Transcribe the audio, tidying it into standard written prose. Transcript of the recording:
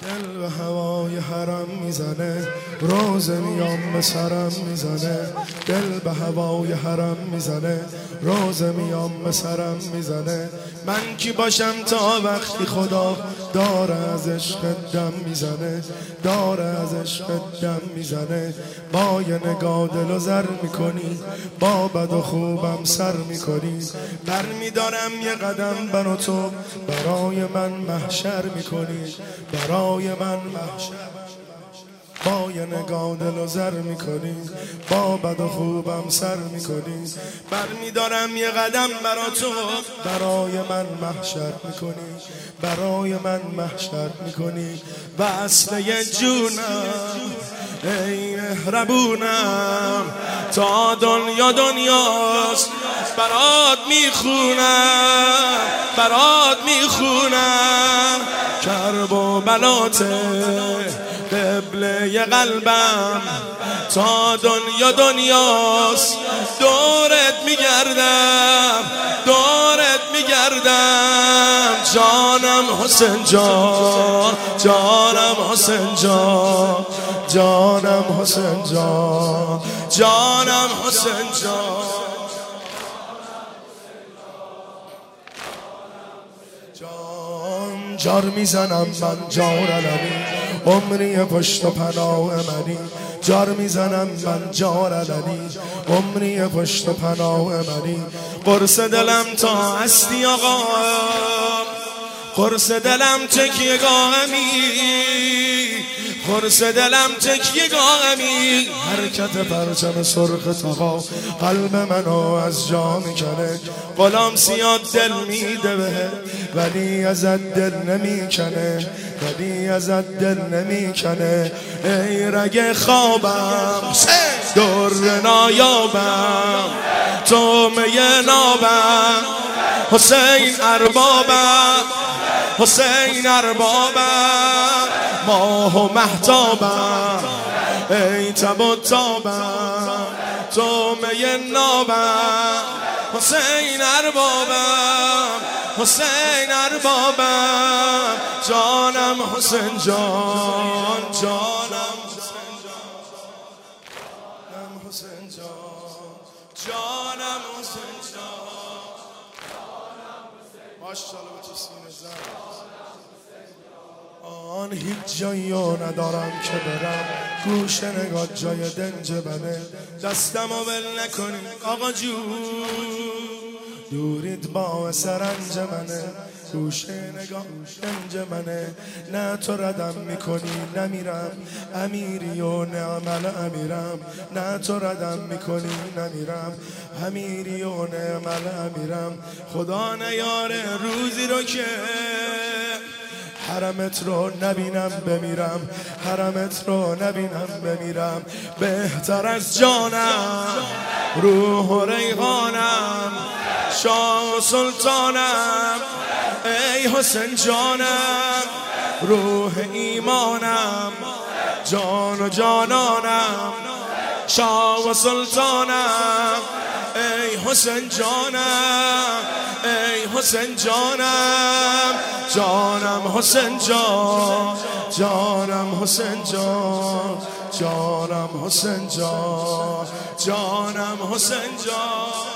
دل به هوای حرم میزنه، روزه میام به سرم میزنه. دل به هوای حرم میزنه، روزه میام به سرم میزنه. من کی باشم تا وقتی خدا داره از عشق دم میزنه، داره از عشق دم میزنه. با یه نگاه دل و زر میکنی، با بد و خوبم سر میکنی. برمیدارم یه قدم برا تو، برای من محشر میکنی، برای من محشر. با یه نگاه دل و زر میکنی، با بد و خوبم سر میکنی. برمیدارم یه قدم برا تو، برای من محشر میکنی، برای من محشر میکنی. و اصل یه جونم ای مهربونم، تا دنیا دنیاست برات میخونم، برات میخونم. کرب و بلاته قبله قلبم، تا دنیا دنیاست دورت میگردم، دورت میگردم. جانم حسین جان، جانم حسین جان، جانم حسین جان، جانم حسین جان. جار میزنم من جار علمی، عمری پشت و پناه منی. جار میزنم من جار علمی، عمری پشت و پناه منی. قرص دلم تا هستی آقا، قرص دلم تکیه گاهمی، قرص دلم تکیه گاهمی. حرکت پرچم سرخ تاقا قلب منو از جا میکنه. غلام سیاد دل میده به، ولی ازت دل نمیکنه، ولی ازت دل نمیکنه. ای رگ خوابم در نایابم، تو می نابم. حسین اربابم، حسین اربابم. ماه و مهتابم ای تب و تابم، تو می نابم. حسین اربابم، حسین اربابم. جانم حسین جان، جانم حسین جان، جانم حسین جان، جانم حسین جان. ماشاءالله به تو سینه زن. آن هیچ جایی ندارم که برم، گوش نگاه جای دنج بنه. دستم و ول نکنی آقا جون، دورید با سرنج منه. گوش نگاه دنج منه. نه تو ردم میکنی نمیرم، امیری و نه عمل امیرم. نه تو ردم میکنی نمیرم، امیری و نه عمل امیرم. خدا نیاره روزی رو که حرمت رو نبینم بمیرم، حرمت رو نبینم بمیرم. بهتر از جانم روح و ریحانم، شاه و سلطانم. ای حسین جانم روح ایمانم، جان و جانانم. شاه و سلطانم ای حسین جانم، ای حسین جانم. جانم حسین جان، جانم حسین جان، جانم حسین جان، جانم حسین جان.